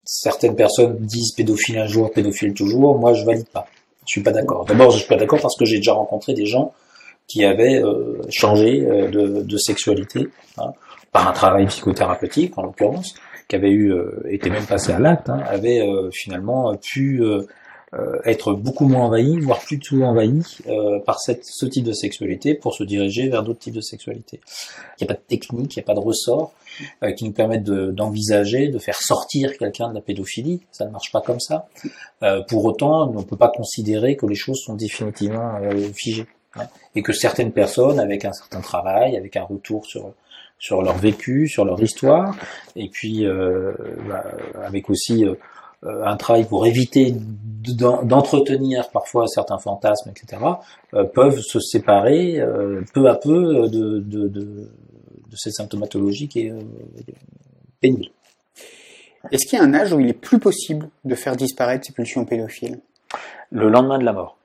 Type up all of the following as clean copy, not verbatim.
certaines personnes disent pédophile un jour, pédophile toujours. Moi, je valide pas. Je suis pas d'accord. D'abord, je suis pas d'accord parce que j'ai déjà rencontré des gens qui avaient changé de sexualité, hein, par un travail psychothérapeutique en l'occurrence, qui avaient été même passé à l'acte, hein, avaient finalement pu être beaucoup moins envahis, voire plus tout envahis par ce type de sexualité pour se diriger vers d'autres types de sexualité. Il n'y a pas de technique, il n'y a pas de ressort qui nous permettent d'envisager, de faire sortir quelqu'un de la pédophilie. Ça ne marche pas comme ça. Pour autant, on ne peut pas considérer que les choses sont définitivement figées, hein, et que certaines personnes, avec un certain travail, avec un retour sur leur vécu, sur leur histoire, et puis avec aussi un travail pour éviter d'entretenir parfois certains fantasmes, etc., peuvent se séparer peu à peu de cette symptomatologie qui est pénible. Est-ce qu'il y a un âge où il est plus possible de faire disparaître ces pulsions pédophiles ? Le lendemain de la mort.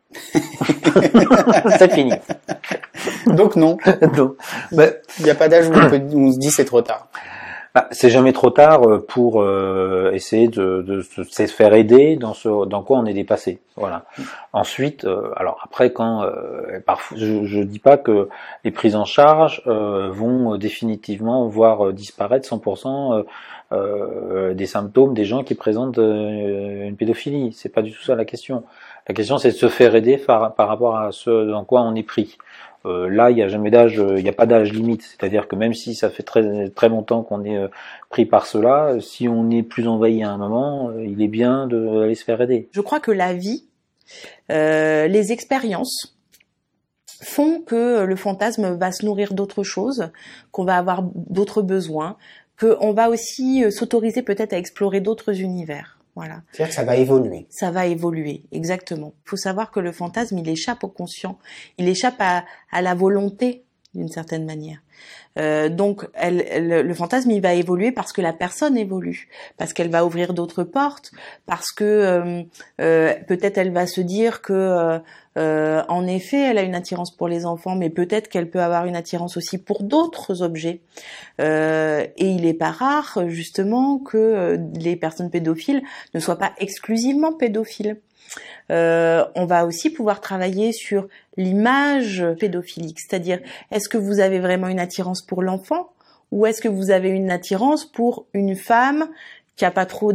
C'est fini. Donc non. Non. Il n'y a pas d'âge où on se dit c'est trop tard. C'est jamais trop tard pour essayer de se faire aider dans quoi on est dépassé. Voilà. Ensuite, alors après quand parfois je dis pas que les prises en charge vont définitivement voir disparaître 100% des symptômes des gens qui présentent une pédophilie. C'est pas du tout ça la question. La question c'est de se faire aider par rapport à ce dans quoi on est pris. Là, il n'y a jamais d'âge, il n'y a pas d'âge limite. C'est-à-dire que même si ça fait très très longtemps qu'on est pris par cela, si on est plus envahi à un moment, il est bien d'aller se faire aider. Je crois que la vie, les expériences font que le fantasme va se nourrir d'autres choses, qu'on va avoir d'autres besoins, qu'on va aussi s'autoriser peut-être à explorer d'autres univers. Voilà. C'est-à-dire que ça va évoluer. Ça va évoluer, exactement. Il faut savoir que le fantasme, il échappe au conscient, il échappe à la volonté d'une certaine manière. Donc, le fantasme, il va évoluer parce que la personne évolue, parce qu'elle va ouvrir d'autres portes, parce que peut-être elle va se dire que, en effet, elle a une attirance pour les enfants, mais peut-être qu'elle peut avoir une attirance aussi pour d'autres objets. Et il est pas rare, justement, que les personnes pédophiles ne soient pas exclusivement pédophiles. On va aussi pouvoir travailler sur l'image pédophilique, c'est-à-dire est-ce que vous avez vraiment une attirance pour l'enfant ou est-ce que vous avez une attirance pour une femme qui a pas trop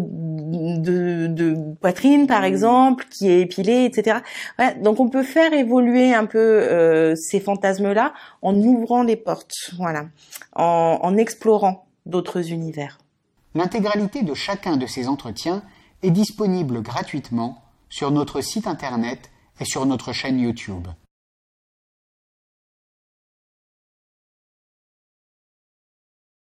de poitrine par exemple, qui est épilée, etc. Ouais, donc on peut faire évoluer un peu ces fantasmes-là en ouvrant les portes, voilà, en explorant d'autres univers. L'intégralité de chacun de ces entretiens est disponible gratuitement sur notre site internet et sur notre chaîne YouTube.